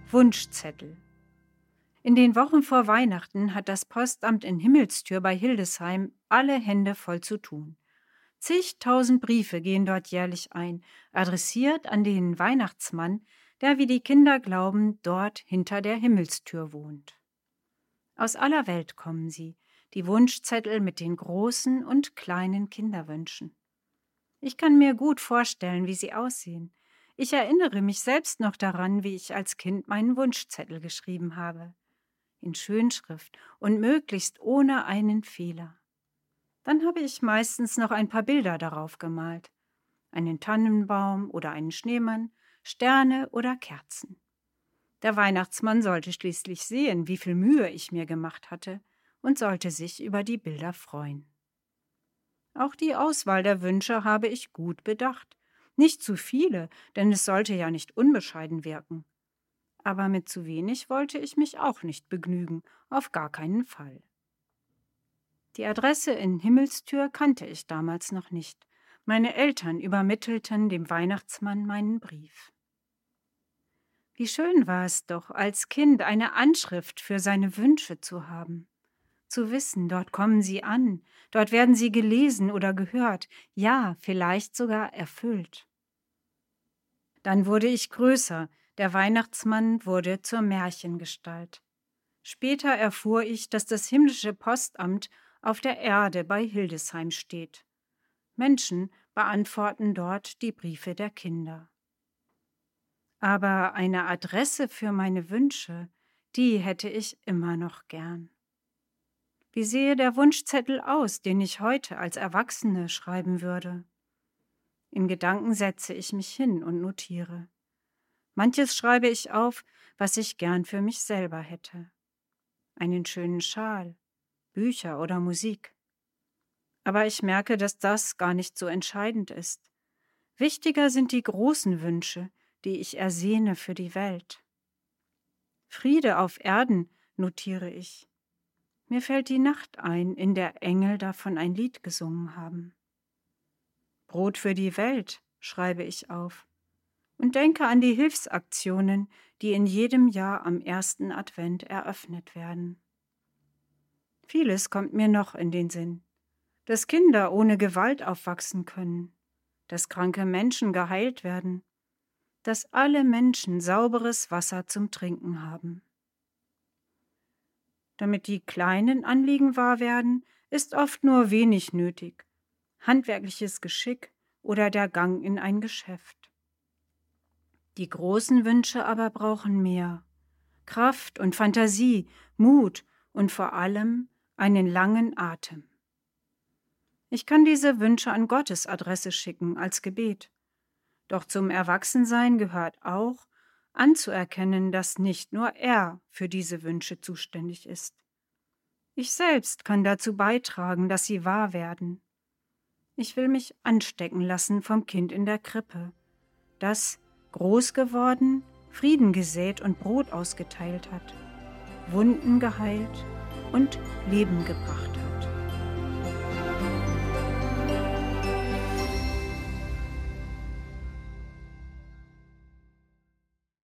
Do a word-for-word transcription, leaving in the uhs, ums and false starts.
Wunschzettel. In den Wochen vor Weihnachten hat das Postamt in Himmelstür bei Hildesheim alle Hände voll zu tun. Zigtausend Briefe gehen dort jährlich ein, adressiert an den Weihnachtsmann, der, wie die Kinder glauben, dort hinter der Himmelstür wohnt. Aus aller Welt kommen sie, die Wunschzettel mit den großen und kleinen Kinderwünschen. Ich kann mir gut vorstellen, wie sie aussehen. Ich erinnere mich selbst noch daran, wie ich als Kind meinen Wunschzettel geschrieben habe. In Schönschrift und möglichst ohne einen Fehler. Dann habe ich meistens noch ein paar Bilder darauf gemalt. Einen Tannenbaum oder einen Schneemann, Sterne oder Kerzen. Der Weihnachtsmann sollte schließlich sehen, wie viel Mühe ich mir gemacht hatte und sollte sich über die Bilder freuen. Auch die Auswahl der Wünsche habe ich gut bedacht. Nicht zu viele, denn es sollte ja nicht unbescheiden wirken. Aber mit zu wenig wollte ich mich auch nicht begnügen, auf gar keinen Fall. Die Adresse in Himmelstür kannte ich damals noch nicht. Meine Eltern übermittelten dem Weihnachtsmann meinen Brief. Wie schön war es doch, als Kind eine Anschrift für seine Wünsche zu haben. Zu wissen, dort kommen sie an, dort werden sie gelesen oder gehört, ja, vielleicht sogar erfüllt. Dann wurde ich größer, der Weihnachtsmann wurde zur Märchengestalt. Später erfuhr ich, dass das himmlische Postamt auf der Erde bei Hildesheim steht. Menschen beantworten dort die Briefe der Kinder. Aber eine Adresse für meine Wünsche, die hätte ich immer noch gern. Wie sehe der Wunschzettel aus, den ich heute als Erwachsene schreiben würde? In Gedanken setze ich mich hin und notiere. Manches schreibe ich auf, was ich gern für mich selber hätte. Einen schönen Schal, Bücher oder Musik. Aber ich merke, dass das gar nicht so entscheidend ist. Wichtiger sind die großen Wünsche, die ich ersehne für die Welt. Friede auf Erden, notiere ich. Mir fällt die Nacht ein, in der Engel davon ein Lied gesungen haben. Brot für die Welt, schreibe ich auf. Und denke an die Hilfsaktionen, die in jedem Jahr am ersten Advent eröffnet werden. Vieles kommt mir noch in den Sinn. Dass Kinder ohne Gewalt aufwachsen können, dass kranke Menschen geheilt werden, dass alle Menschen sauberes Wasser zum Trinken haben. Damit die kleinen Anliegen wahr werden, ist oft nur wenig nötig, handwerkliches Geschick oder der Gang in ein Geschäft. Die großen Wünsche aber brauchen mehr, Kraft und Fantasie, Mut und vor allem einen langen Atem. Ich kann diese Wünsche an Gottes Adresse schicken als Gebet. Doch zum Erwachsensein gehört auch, anzuerkennen, dass nicht nur er für diese Wünsche zuständig ist. Ich selbst kann dazu beitragen, dass sie wahr werden. Ich will mich anstecken lassen vom Kind in der Krippe, das, groß geworden, Frieden gesät und Brot ausgeteilt hat, Wunden geheilt und Leben gebracht hat.